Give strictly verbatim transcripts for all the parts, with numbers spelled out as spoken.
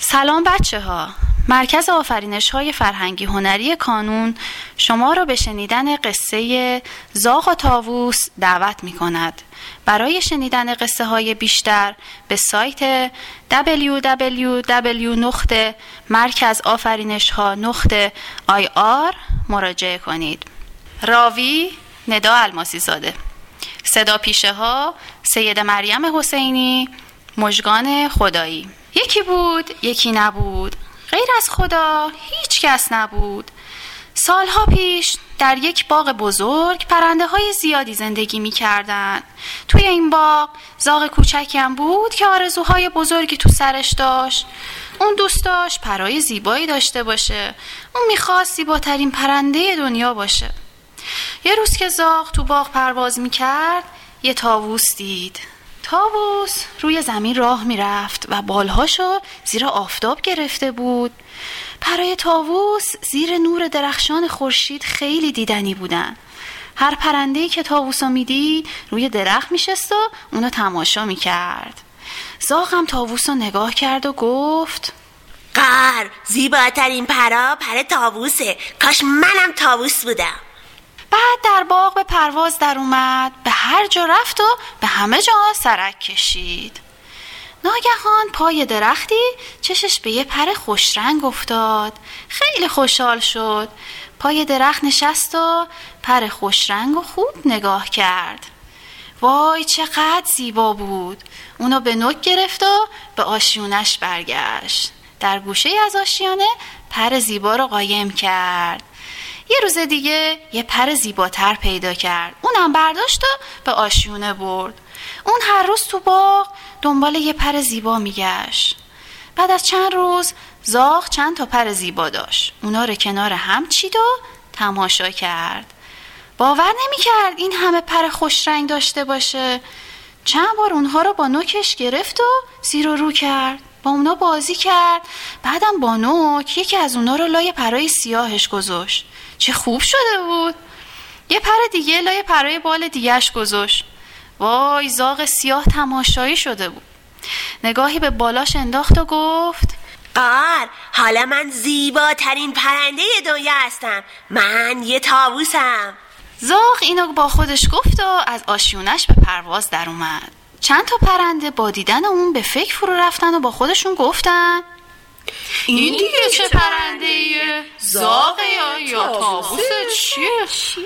سلام بچه ها. مرکز آفرینش های فرهنگی هنری کانون شما را به شنیدن قصه زاغ و طاووس دعوت می کند. برای شنیدن قصه های بیشتر به سایت دبلیو دبلیو دبلیو نقطه مرکز آفرینش ها نقطه آی آر مراجعه کنید. راوی ندا الماسی زاده. صدا پیشه ها سید مریم حسینی، مژگان خدایی. یکی بود یکی نبود، غیر از خدا هیچ کس نبود. سالها پیش در یک باغ بزرگ پرنده های زیادی زندگی می کردن. توی این باغ زاغ کوچکی هم بود که آرزوهای بزرگی تو سرش داشت. اون دوست داشت پرای زیبایی داشته باشه. اون میخواست زیباترین پرنده دنیا باشه. یه روز که زاغ تو باغ پرواز می کرد یه طاووس دید. طاووس روی زمین راه می رفت و بالهاشو زیر آفتاب گرفته بود. پرای طاووس زیر نور درخشان خورشید خیلی دیدنی بودن. هر پرنده‌ای که طاووسو میدید روی درخت میشست و اونو تماشا میکرد. زاغ هم طاووسو نگاه کرد و گفت: قر زیباترین پرا پر طاووسه، کاش منم طاووس بودم. بعد در باغ به پرواز در اومد، به هر جا رفت و به همه جا سرک کشید. ناگهان پای درختی چشش به یه پر خوشرنگ افتاد. خیلی خوشحال شد. پای درخت نشست و پر خوشرنگ رو خوب نگاه کرد. وای چقدر زیبا بود. اونو به نوک گرفت و به آشیونش برگشت. در گوشه از آشیانه پر زیبا رو قایم کرد. یه روز دیگه یه پر زیباتر پیدا کرد. اونم برداشت و به آشیونه برد. اون هر روز تو باغ دنبال یه پر زیبا میگشت. بعد از چند روز زاغ چند تا پر زیبا داشت. اونا رو کنار هم چید و تماشا کرد. باور نمی‌کرد این همه پر خوش رنگ داشته باشه. چند بار اونها رو با نوکش گرفت و زیر و رو کرد. با اونا بازی کرد. بعدم با نوک یکی از اونا رو لای پرای سیاهش گذاشت. چه خوب شده بود. یه پر دیگه لای پرای بال دیگهش گذاشت. وای زاغ سیاه تماشایی شده بود. نگاهی به بالاش انداخت و گفت: قر حالا من زیباترین پرنده دنیا هستم. من یه طاووسم. زاغ اینو با خودش گفت و از آشیونش به پرواز در اومد. چند تا پرنده با دیدن اون به فکر فرو رفتن و با خودشون گفتن: این دیگه چه پرنده ایه؟ زاغه یا یا طاووس چیه؟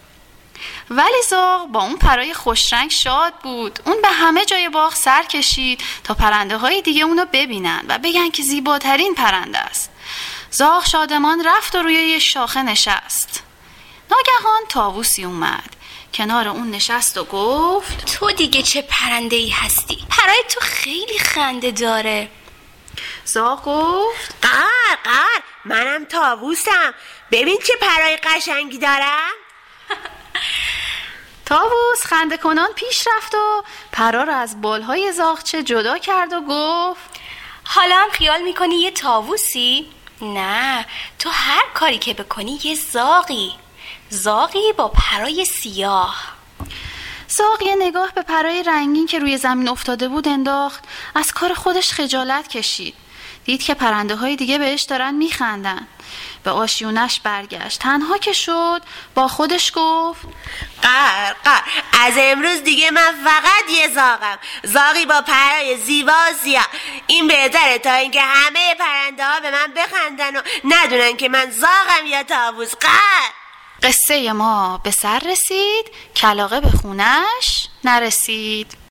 ولی زاغ با اون پرای خوشرنگ شاد بود. اون به همه جای باغ سر کشید تا پرنده های دیگه اونو ببینن و بگن که زیباترین پرنده است. زاغ شادمان رفت و روی یه شاخه نشست. ناگهان طاووسی اومد کنار اون نشست و گفت: تو دیگه چه پرنده ای هستی؟ پرای تو خیلی خنده داره. زاغ گفت: قر قر منم طاووسم. ببین چه پرای قشنگی دارم. طاووس خنده کنان پیش رفت و پرا رو از بالهای زاغچه جدا کرد و گفت: حالا هم خیال میکنی یه طاووسی؟ نه، تو هر کاری که بکنی یه زاغی. زاغی با پرای سیاه. زاغ یه نگاه به پرای رنگین که روی زمین افتاده بود انداخت. از کار خودش خجالت کشید. دید که پرنده های دیگه بهش دارن میخندن. به آشیونش برگشت. تنها که شد با خودش گفت: قر قر از امروز دیگه من فقط یه زاغم. زاغی با پرای زیبا و سیاه. این بهتره تا اینکه همه پرنده ها به من بخندن و ندونن که من زاغم یا طاووس. قر قصه ما به سر رسید، کلاغه به خونش نرسید.